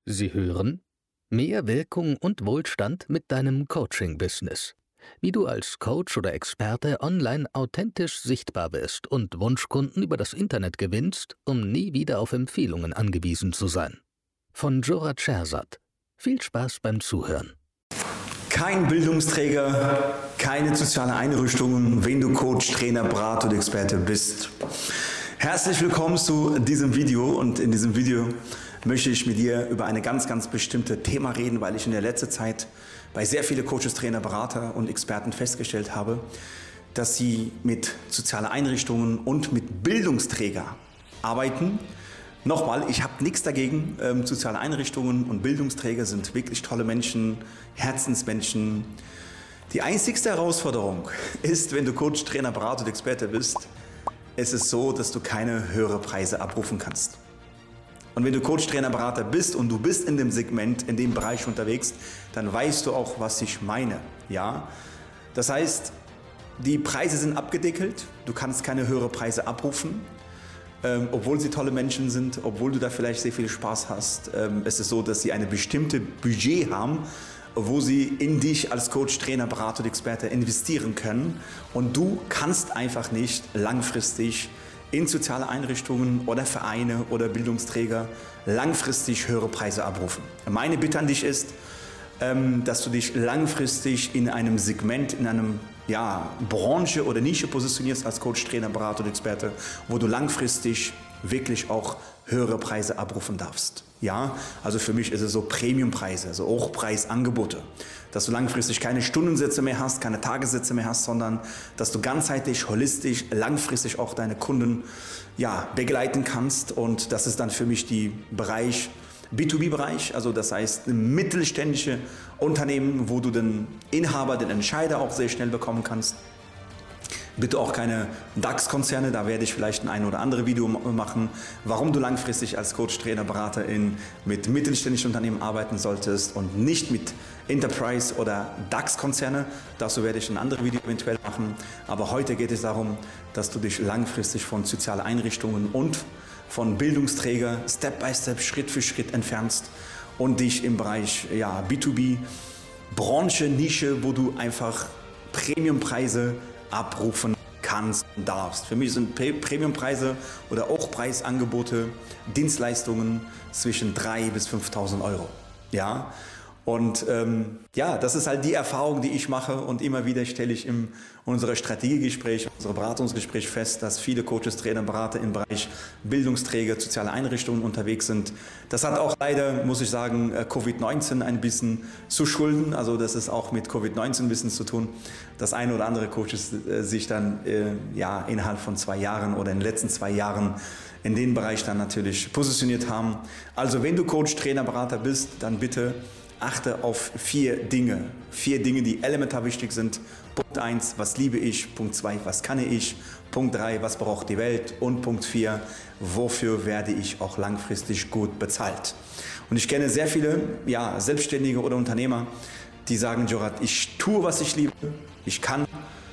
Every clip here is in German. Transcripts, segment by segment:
Sie hören mehr Wirkung und Wohlstand mit deinem Coaching-Business. Wie du als Coach oder Experte online authentisch sichtbar wirst und Wunschkunden über das Internet gewinnst, um nie wieder auf Empfehlungen angewiesen zu sein. Von Jorat Scherzat. Viel Spaß beim Zuhören. Kein Bildungsträger, keine soziale Einrichtungen, wenn du Coach, Trainer, Berater oder Experte bist. Herzlich willkommen zu diesem Video, und in diesem Video möchte ich mit dir über ein ganz bestimmtes Thema reden, weil ich in der letzten Zeit bei sehr vielen Coaches, Trainer, Berater und Experten festgestellt habe, dass sie mit sozialen Einrichtungen und mit Bildungsträgern arbeiten. Nochmal, ich habe nichts dagegen. Soziale Einrichtungen und Bildungsträger sind wirklich tolle Menschen, Herzensmenschen. Die einzigste Herausforderung ist, wenn du Coach, Trainer, Berater und Experte bist, es ist so, dass du keine höheren Preise abrufen kannst. Und wenn du Coach, Trainer, Berater bist und du bist in dem Segment, in dem Bereich unterwegs, dann weißt du auch, was ich meine. Ja? Das heißt, die Preise sind abgedeckelt, du kannst keine höheren Preise abrufen, obwohl sie tolle Menschen sind, obwohl du da vielleicht sehr viel Spaß hast. Es ist so, dass sie eine bestimmte Budget haben, wo sie in dich als Coach, Trainer, Berater und Experte investieren können, und du kannst einfach nicht langfristig in soziale Einrichtungen oder Vereine oder Bildungsträger langfristig höhere Preise abrufen. Meine Bitte an dich ist, dass du dich langfristig in einem Segment, in einem Branche oder Nische positionierst als Coach, Trainer, Berater und Experte, wo du langfristig wirklich auch höhere Preise abrufen darfst. Ja, also für mich ist es so Premiumpreise, also Hochpreisangebote, dass du langfristig keine Stundensätze mehr hast, keine Tagessätze mehr hast, sondern dass du ganzheitlich, holistisch, langfristig auch deine Kunden begleiten kannst. Und das ist dann für mich die Bereich B2B-Bereich, also das heißt mittelständische Unternehmen, wo du den Inhaber, den Entscheider auch sehr schnell bekommen kannst. Bitte auch keine DAX-Konzerne, da werde ich vielleicht ein oder andere Video machen, warum du langfristig als Coach, Trainer, Berater mit mittelständischen Unternehmen arbeiten solltest und nicht mit Enterprise- oder DAX-Konzerne. Dazu werde ich ein anderes Video eventuell machen. Aber heute geht es darum, dass du dich langfristig von sozialen Einrichtungen und von Bildungsträgern Step by Step, Schritt für Schritt entfernst und dich im Bereich B2B, Branche, Nische, wo du einfach Premiumpreise abrufen kannst und darfst. Für mich sind Premiumpreise oder Hochpreisangebote, Dienstleistungen zwischen 3.000 bis 5.000 Euro. Ja? Und das ist halt die Erfahrung, die ich mache, und immer wieder stelle ich in unserem Strategiegespräch, unserem Beratungsgespräch fest, dass viele Coaches, Trainer, Berater im Bereich Bildungsträger, soziale Einrichtungen unterwegs sind. Das hat auch leider, muss ich sagen, Covid-19 ein bisschen zu schulden. Also das ist auch mit Covid-19 ein bisschen zu tun, dass eine oder andere Coaches sich dann innerhalb von 2 Jahren oder in den letzten 2 Jahren in den Bereich dann natürlich positioniert haben. Also wenn du Coach, Trainer, Berater bist, dann bitte achte auf 4 Dinge. 4 Dinge, die elementar wichtig sind. Punkt 1, was liebe ich? Punkt 2, was kann ich? Punkt 3, was braucht die Welt? Und Punkt 4, wofür werde ich auch langfristig gut bezahlt? Und ich kenne sehr viele Selbstständige oder Unternehmer, die sagen, Jorat, ich tue, was ich liebe. Ich kann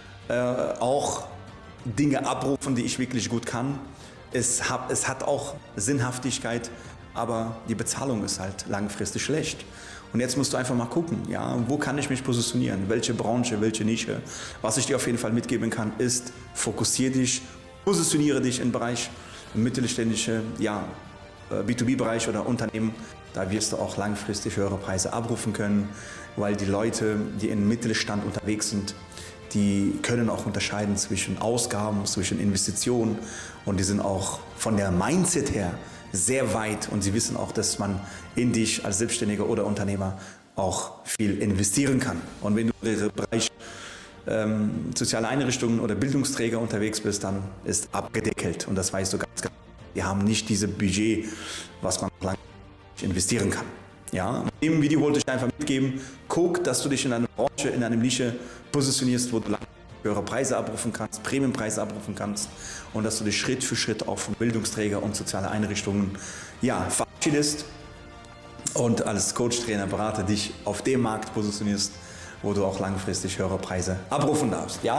auch Dinge abrufen, die ich wirklich gut kann. Es hat auch Sinnhaftigkeit, aber die Bezahlung ist halt langfristig schlecht. Und jetzt musst du einfach mal gucken, wo kann ich mich positionieren, welche Branche, welche Nische. Was ich dir auf jeden Fall mitgeben kann, ist, fokussiere dich, positioniere dich im Bereich mittelständische, B2B-Bereich oder Unternehmen. Da wirst du auch langfristig höhere Preise abrufen können, weil die Leute, die im Mittelstand unterwegs sind, die können auch unterscheiden zwischen Ausgaben, zwischen Investitionen, und die sind auch von der Mindset her sehr weit, und sie wissen auch, dass man in dich als Selbstständiger oder Unternehmer auch viel investieren kann. Und wenn du im Bereich soziale Einrichtungen oder Bildungsträger unterwegs bist, dann ist abgedeckelt, und das weißt du ganz genau. Die haben nicht dieses Budget, was man langfristig investieren kann. Ja? In dem Video wollte ich einfach mitgeben, guck, dass du dich in einer Branche, in einer Nische positionierst, wo du höhere Preise abrufen kannst, Premiumpreise abrufen kannst, und dass du dich Schritt für Schritt auch von Bildungsträger und soziale Einrichtungen verabschiedest und als Coach, Trainer, Berater dich auf dem Markt positionierst, wo du auch langfristig höhere Preise abrufen darfst. Ja?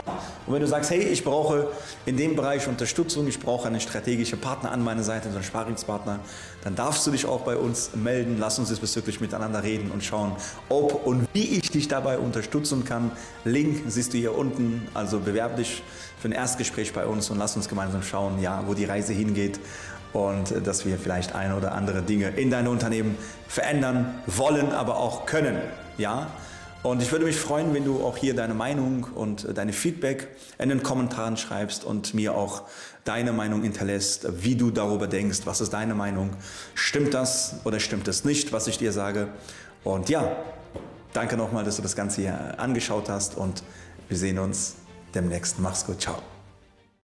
Und wenn du sagst, hey, ich brauche in dem Bereich Unterstützung, ich brauche einen strategischen Partner an meiner Seite, so einen Sparingspartner, dann darfst du dich auch bei uns melden. Lass uns diesbezüglich miteinander reden und schauen, ob und wie ich dich dabei unterstützen kann. Link siehst du hier unten, also bewerb dich für ein Erstgespräch bei uns und lass uns gemeinsam schauen, ja, wo die Reise hingeht und dass wir vielleicht eine oder andere Dinge in deinem Unternehmen verändern wollen, aber auch können, ja. Und ich würde mich freuen, wenn du auch hier deine Meinung und deine Feedback in den Kommentaren schreibst und mir auch deine Meinung hinterlässt, wie du darüber denkst, was ist deine Meinung, stimmt das oder stimmt es nicht, was ich dir sage. Und ja, danke nochmal, dass du das Ganze hier angeschaut hast und wir sehen uns demnächst. Mach's gut, ciao.